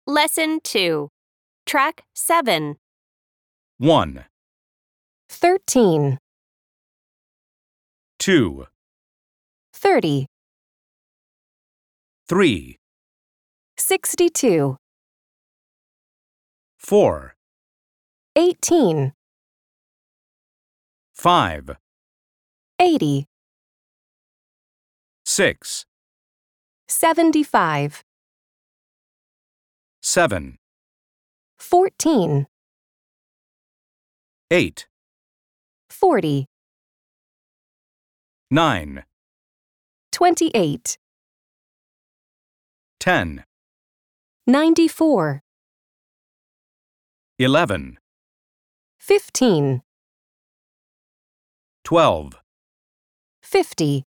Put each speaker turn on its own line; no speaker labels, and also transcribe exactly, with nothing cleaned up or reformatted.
Lesson two. Track seven.
one,
thirteen,
two,
thirty,
three,
sixty-two,
four,
eighteen,
five,
eighty,
six,
seventy-five,
seven,
fourteen,
eight,
forty,
nine,
twenty-eight,
ten,
ninety-four,
eleven,
fifteen,
twelve,
fifty,